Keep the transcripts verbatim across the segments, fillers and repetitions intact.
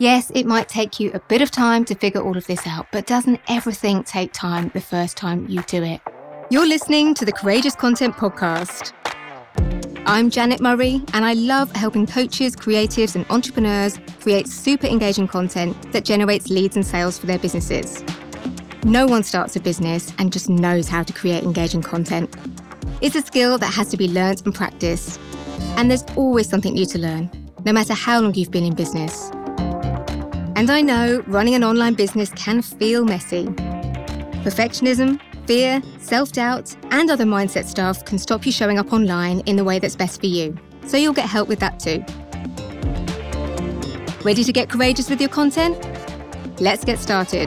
Yes, it might take you a bit of time to figure all of this out, but doesn't everything take time the first time you do it? You're listening to the Courageous Content Podcast. I'm Janet Murray, and I love helping coaches, creatives, and entrepreneurs create super engaging content that generates leads and sales for their businesses. No one starts a business and just knows how to create engaging content. It's a skill that has to be learnt and practiced, and there's always something new to learn, no matter how long you've been in business. And I know running an online business can feel messy. Perfectionism, fear, self-doubt, and other mindset stuff can stop you showing up online in the way that's best for you. So you'll get help with that too. Ready to get courageous with your content? Let's get started.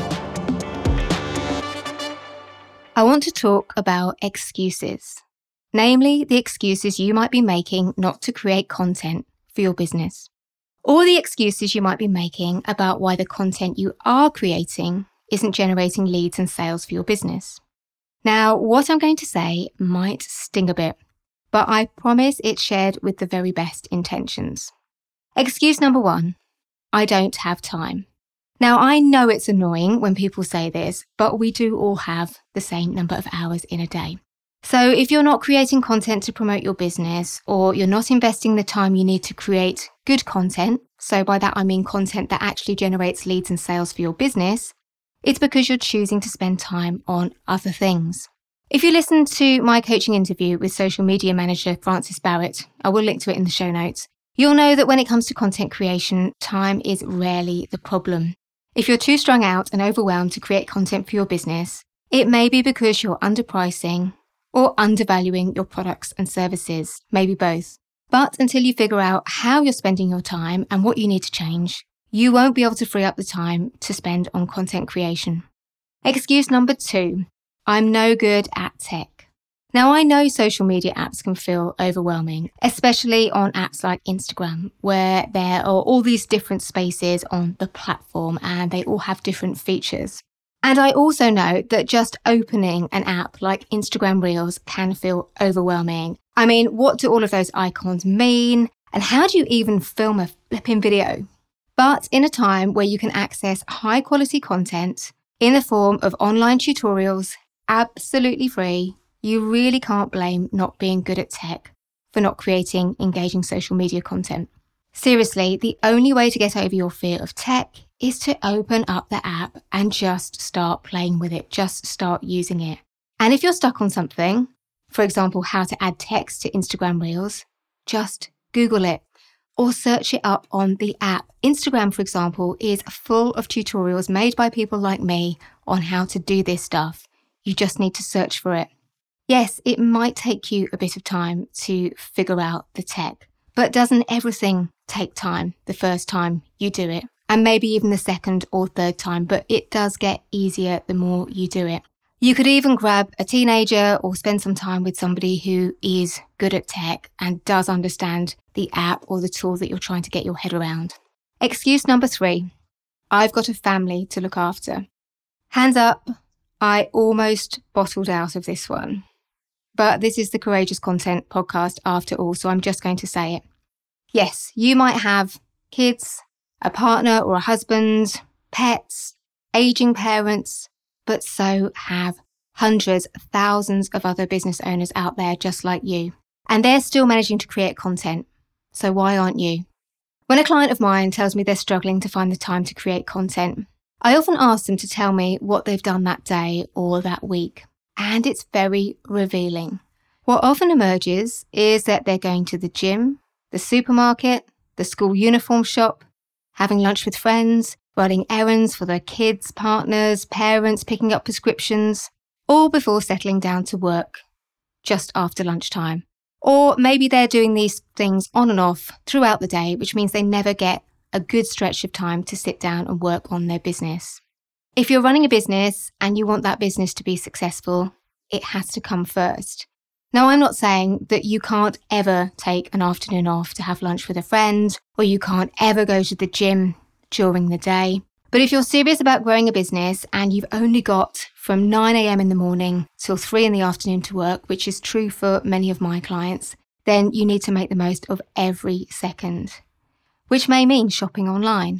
I want to talk about excuses, namely the excuses you might be making not to create content for your business, or the excuses you might be making about why the content you are creating isn't generating leads and sales for your business. Now, what I'm going to say might sting a bit, but I promise it's shared with the very best intentions. Excuse number one, I don't have time. Now, I know it's annoying when people say this, but we do all have the same number of hours in a day. So if you're not creating content to promote your business, or you're not investing the time you need to create good content, so by that I mean content that actually generates leads and sales for your business, it's because you're choosing to spend time on other things. If you listen to my coaching interview with social media manager Frances Barrett, I will link to it in the show notes, you'll know that when it comes to content creation, time is rarely the problem. If you're too strung out and overwhelmed to create content for your business, it may be because you're underpricing or undervaluing your products and services, maybe both. But until you figure out how you're spending your time and what you need to change, you won't be able to free up the time to spend on content creation. Excuse number two, I'm no good at tech. Now, I know social media apps can feel overwhelming, especially on apps like Instagram, where there are all these different spaces on the platform and they all have different features. And I also know that just opening an app like Instagram Reels can feel overwhelming. I mean, what do all of those icons mean? And how do you even film a flipping video? But in a time where you can access high quality content in the form of online tutorials, absolutely free, you really can't blame not being good at tech for not creating engaging social media content. Seriously, the only way to get over your fear of tech is to open up the app and just start playing with it, just start using it. And if you're stuck on something, for example, how to add text to Instagram Reels, just Google it or search it up on the app. Instagram, for example, is full of tutorials made by people like me on how to do this stuff. You just need to search for it. Yes, it might take you a bit of time to figure out the tech, but doesn't everything take time the first time you do it? And maybe even the second or third time, but it does get easier the more you do it. You could even grab a teenager or spend some time with somebody who is good at tech and does understand the app or the tool that you're trying to get your head around. Excuse number three, I've got a family to look after. Hands up, I almost bottled out of this one. But this is the Courageous Content Podcast after all, so I'm just going to say it. Yes, you might have kids, a partner or a husband, pets, aging parents, but so have hundreds, thousands of other business owners out there just like you. And they're still managing to create content. So why aren't you? When a client of mine tells me they're struggling to find the time to create content, I often ask them to tell me what they've done that day or that week. And it's very revealing. What often emerges is that they're going to the gym, the supermarket, the school uniform shop, having lunch with friends, running errands for their kids, partners, parents, picking up prescriptions, all before settling down to work just after lunchtime. Or maybe they're doing these things on and off throughout the day, which means they never get a good stretch of time to sit down and work on their business. If you're running a business and you want that business to be successful, it has to come first. Now, I'm not saying that you can't ever take an afternoon off to have lunch with a friend, or you can't ever go to the gym during the day. But if you're serious about growing a business and you've only got from nine a.m. in the morning till three in the afternoon to work, which is true for many of my clients, then you need to make the most of every second, which may mean shopping online,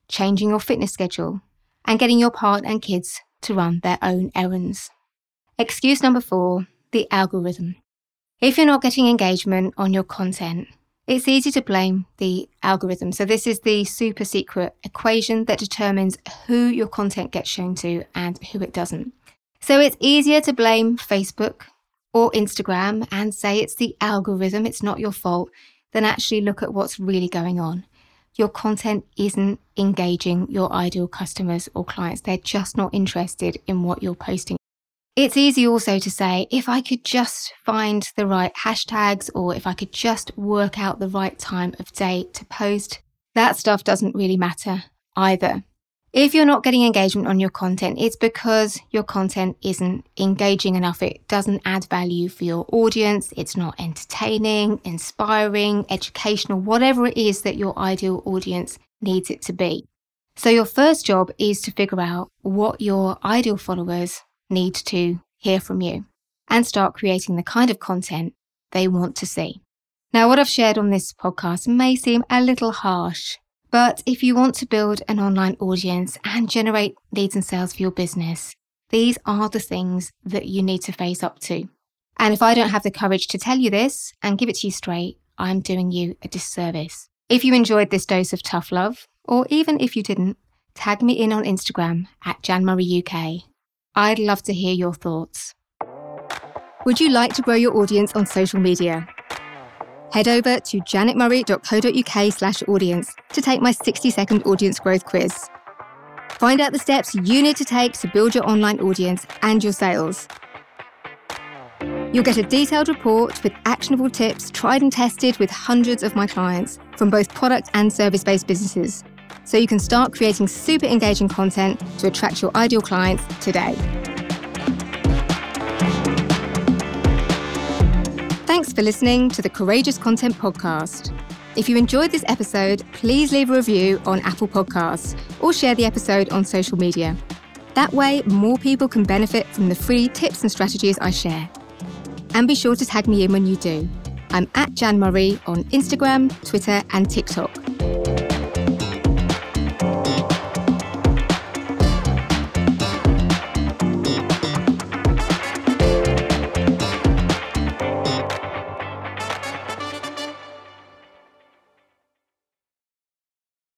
changing your fitness schedule, and getting your partner and kids to run their own errands. Excuse number four, the algorithm. If you're not getting engagement on your content, it's easy to blame the algorithm. So this is the super secret equation that determines who your content gets shown to and who it doesn't. So it's easier to blame Facebook or Instagram and say it's the algorithm, it's not your fault, than actually look at what's really going on. Your content isn't engaging your ideal customers or clients. They're just not interested in what you're posting. It's easy also to say, if I could just find the right hashtags, or if I could just work out the right time of day to post, that stuff doesn't really matter either. If you're not getting engagement on your content, it's because your content isn't engaging enough. It doesn't add value for your audience. It's not entertaining, inspiring, educational, whatever it is that your ideal audience needs it to be. So your first job is to figure out what your ideal followers need to hear from you and start creating the kind of content they want to see. Now, what I've shared on this podcast may seem a little harsh, but if you want to build an online audience and generate leads and sales for your business, these are the things that you need to face up to. And if I don't have the courage to tell you this and give it to you straight, I'm doing you a disservice. If you enjoyed this dose of tough love, or even if you didn't, tag me in on Instagram at Jan Murray U K. I'd love to hear your thoughts. Would you like to grow your audience on social media? Head over to janetmurray.co.uk slash audience to take my sixty second audience growth quiz. Find out the steps you need to take to build your online audience and your sales. You'll get a detailed report with actionable tips tried and tested with hundreds of my clients from both product and service-based businesses, so you can start creating super engaging content to attract your ideal clients today. Thanks for listening to the Courageous Content Podcast. If you enjoyed this episode, please leave a review on Apple Podcasts or share the episode on social media. That way, more people can benefit from the free tips and strategies I share. And be sure to tag me in when you do. I'm at Jan Murray on Instagram, Twitter, and TikTok.